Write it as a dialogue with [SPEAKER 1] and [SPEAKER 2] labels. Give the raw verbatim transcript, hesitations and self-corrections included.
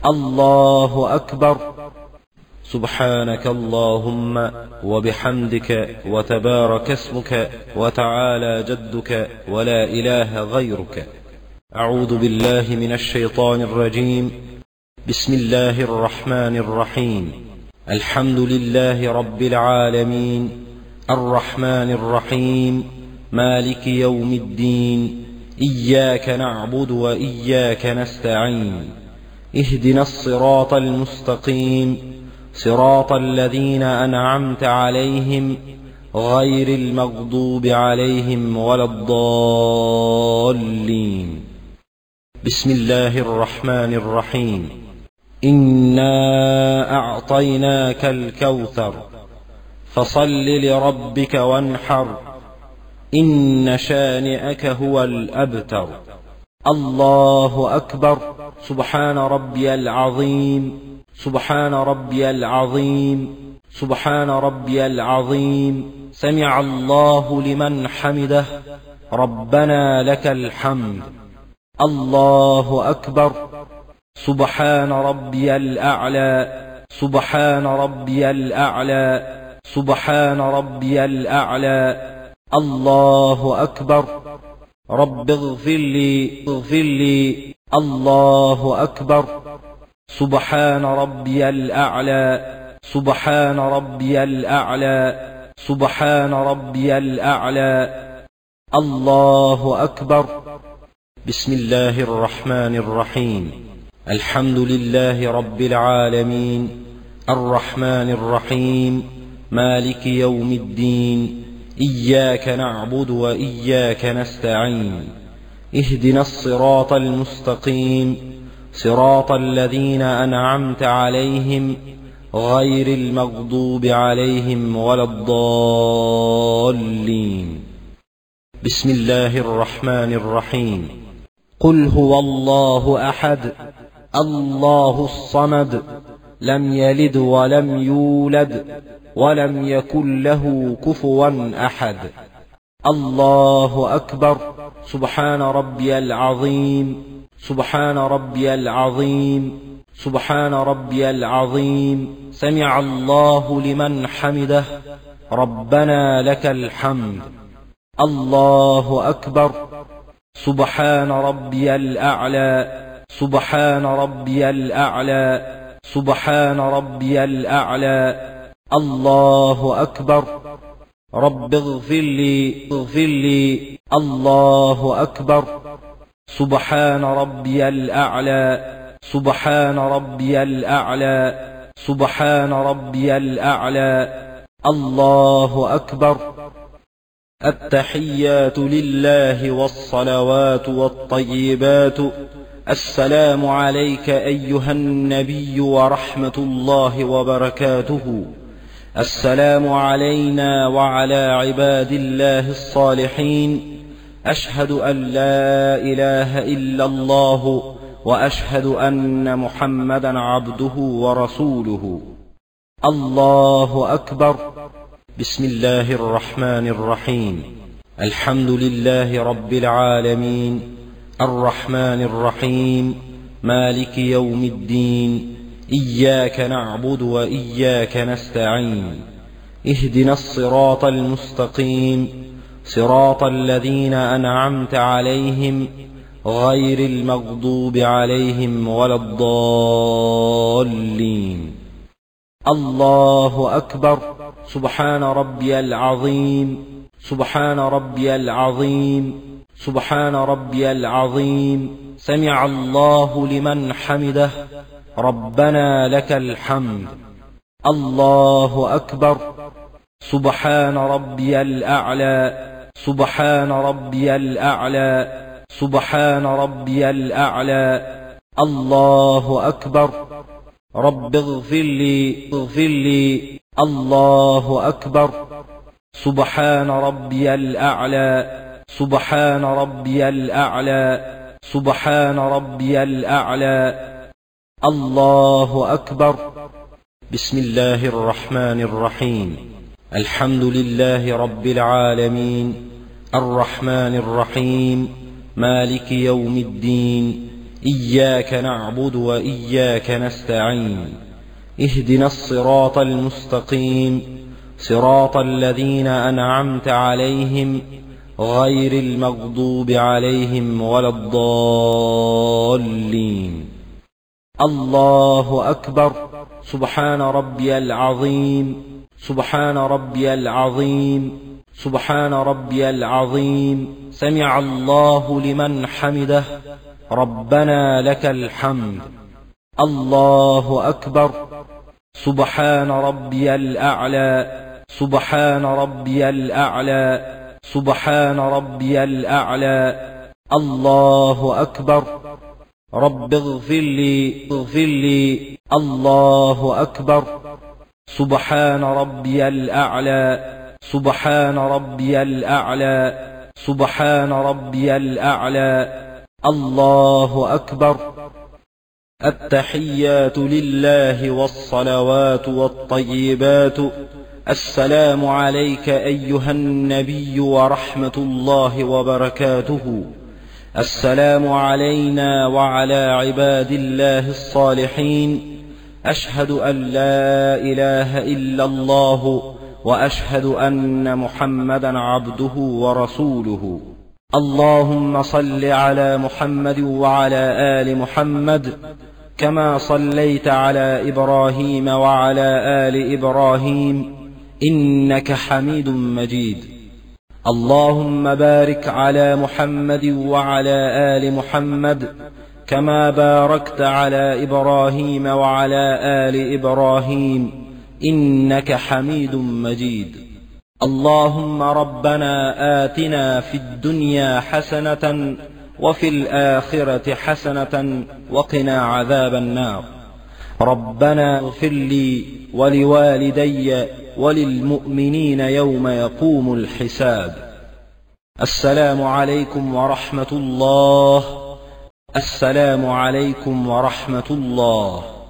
[SPEAKER 1] الله أكبر. سبحانك اللهم وبحمدك وتبارك اسمك وتعالى جدك ولا إله غيرك. أعوذ بالله من الشيطان الرجيم. بسم الله الرحمن الرحيم. الحمد لله رب العالمين الرحمن الرحيم مالك يوم الدين. إياك نعبد وإياك نستعين. اهدنا الصراط المستقيم صراط الذين أنعمت عليهم غير المغضوب عليهم ولا الضالين. بسم الله الرحمن الرحيم. إنا أعطيناك الكوثر فصل لربك وانحر إن شانئك هو الأبتر. الله أكبر. سبحان ربي العظيم سبحان ربي العظيم سبحان ربي العظيم. سمع الله لمن حمده ربنا لك الحمد. الله أكبر. سبحان ربي الأعلى سبحان ربي الأعلى سبحان ربي الأعلى. الله أكبر. رب اغفر لي اغفر لي. الله أكبر. سبحان ربي الأعلى سبحان ربي الأعلى سبحان ربي الأعلى. الله أكبر. بسم الله الرحمن الرحيم. الحمد لله رب العالمين الرحمن الرحيم مالك يوم الدين. إياك نعبد وإياك نستعين. اهدنا الصراط المستقيم صراط الذين أنعمت عليهم غير المغضوب عليهم ولا الضالين. بسم الله الرحمن الرحيم. قل هو الله أحد الله الصمد لم يلد ولم يولد ولم يكن له كفوا أحد. الله أكبر. سبحان ربي العظيم سبحان ربي العظيم سبحان ربي العظيم. سمع الله لمن حمده ربنا لك الحمد. الله أكبر. سبحان ربي الأعلى سبحان ربي الأعلى سبحان ربي الأعلى. الله أكبر. رب اغفر لي اغفر لي. الله أكبر. سبحان ربي الأعلى سبحان ربي الأعلى سبحان ربي الأعلى. الله أكبر. التحيات لله والصلوات والطيبات. السلام عليك أيها النبي ورحمة الله وبركاته. السلام علينا وعلى عباد الله الصالحين. أشهد أن لا إله إلا الله وأشهد أن محمدا عبده ورسوله. الله أكبر. بسم الله الرحمن الرحيم. الحمد لله رب العالمين الرحمن الرحيم مالك يوم الدين. إياك نعبد وإياك نستعين. اهدنا الصراط المستقيم صراط الذين أنعمت عليهم غير المغضوب عليهم ولا الضالين. الله أكبر. سبحان ربي العظيم سبحان ربي العظيم سبحان ربي العظيم. سمع الله لمن حمده ربنا لك الحمد. الله أكبر. سبحان ربي الأعلى سبحان ربي الأعلى سبحان ربي الأعلى. الله أكبر. رب اغفر لي اغفر لي. الله أكبر. سبحان ربي الأعلى سبحان ربي الأعلى سبحان ربي الأعلى. الله أكبر. بسم الله الرحمن الرحيم. الحمد لله رب العالمين الرحمن الرحيم مالك يوم الدين. إياك نعبد وإياك نستعين اهدنا الصراط المستقيم صراط الذين أنعمت عليهم غير المغضوب عليهم ولا الضالين. الله أكبر. سبحان ربي العظيم سبحان ربي العظيم سبحان ربي العظيم. سمع الله لمن حمده. ربنا لك الحمد. الله أكبر. سبحان ربي الأعلى سبحان ربي الأعلى سبحان ربي الأعلى. الله أكبر. رب اغفر لي اغفر لي. الله أكبر. سبحان ربي الأعلى سبحان ربي الأعلى سبحان ربي الأعلى. الله أكبر. التحيات لله والصلوات والطيبات. السلام عليك أيها النبي ورحمة الله وبركاته. السلام علينا وعلى عباد الله الصالحين. أشهد أن لا إله إلا الله وأشهد أن محمدا عبده ورسوله. اللهم صل على محمد وعلى آل محمد كما صليت على إبراهيم وعلى آل إبراهيم إنك حميد مجيد. اللهم بارك على محمد وعلى آل محمد كما باركت على إبراهيم وعلى آل إبراهيم إنك حميد مجيد. اللهم ربنا آتنا في الدنيا حسنة وفي الآخرة حسنة وقنا عذاب النار. ربنا اغفر لي ولوالدي وللمؤمنين يوم يقوم الحساب. السلام عليكم ورحمة الله. السلام عليكم ورحمة الله.